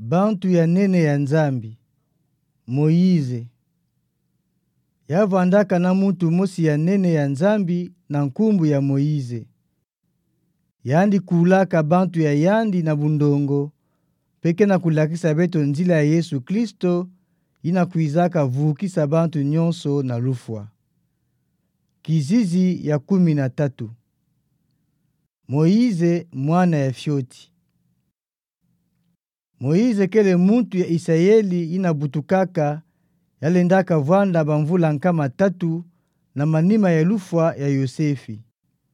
Bantu ya nene ya Nzambi. Moize yavandaka na mutu mosi ya nene ya Nzambi na nkumbu ya Moize. Yandi kulaka bantu ya yandi na bundongo peke na kulakisa beto nzila ya Yesu Kristo ina kuizaka vukisa bantu nyonso na lufwa. Kizizi ya 13. Moize mwana ya Fyoti. Moize kele muntu ya Israeli ina butukaka yalendaka vwanda bamvula nkama 3 na manima ya lufwa ya Yosefi.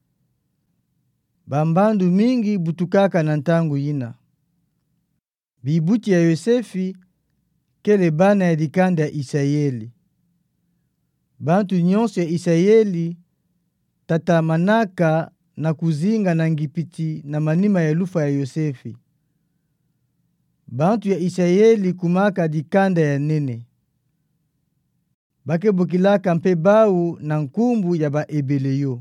Bambandu mingi butukaka na ntangu ina. Bibuti ya Yosefi kele bana ya dikanda ya Israeli. Bantu nyonso ya Israeli tatamanaka na kuzinga na ngipiti na manima ya lufwa ya Yosefi. Bantu ya Israeli kumaka dikanda ya nene. Bakebukilaka mpe bau na nkumbu ya ba ebeleyo.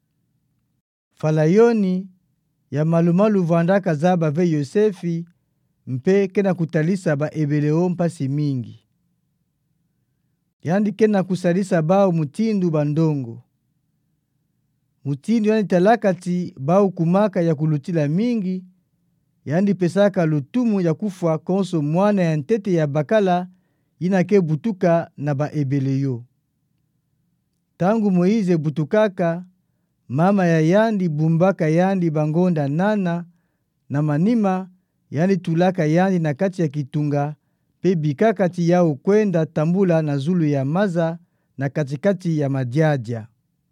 Falayoni ya malumalu vandaka zaba ve Yosefi mpe kena kutalisa ba ebeleyo mpasi mingi. Yandi kena kusalisa bau mutindu bandongo. Mutindu yandi talakati bau kumaka ya kulutila mingi. Yandi pesaka lutumu ya kufwa konso mwana ya ntete ya bakala inake butuka na ba ebeleyo. Tangu Moize butukaka, mama ya yandi bumbaka yandi bangonda nana na manima yandi tulaka yandi na kati ya kitunga pe bikakati yao kwenda tambula na zulu ya maza na katikati ya madiadia.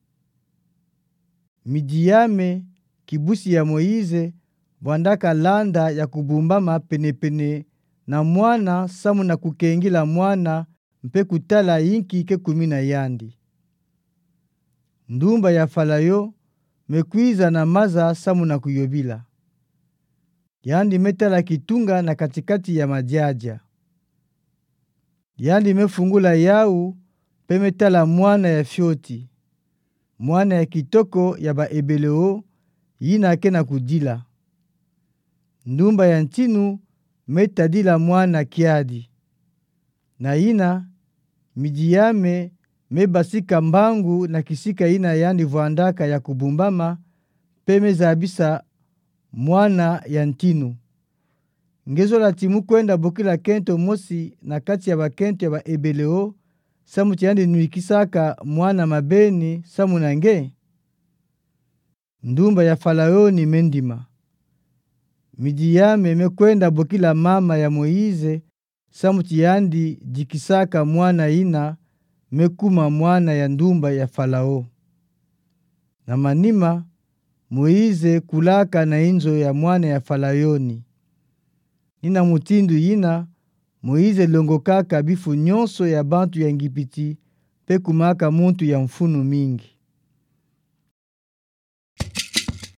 Midiame kibusi ya Moize bwandaka landa ya kubumbama penepene na mwana samu na kukengila mwana mpe kutala inki ke 10 yandi. Ndumba ya Falayo mekwiza na maza samu na kuyobila. Yandi metala kitunga na katikati ya madiadia. Yandi mefungula yau pe metala mwana ya Fyoti. Mwana ya kitoko ya ba ebeleo yina kena kudila. Ndumba ya ntinu metadila mwana kiadi. Na ina Midiame mebasika mbangu na kisika ina yandi vwandaka ya kubumbama pe mezabisa mwana ya ntinu. Ngezo la timu kwenda bukila kento mosi na kati ya bakento ya ba ebeleo samu yandi nuikisaka mwana mabeni samu nange. Ndumba ya Falayoni mendima. Midiame mekwenda bukila mama ya Moize samuti yandi jikisaka mwana ina mekuma mwana ya ndumba ya Falao. Na manima Moize kulaka na inzo ya mwana ya Falayoni. Nina mutindu ina Moize longokaka bifu nyonso ya bantu ya ngipiti pe kumaka muntu ya mfunu mingi.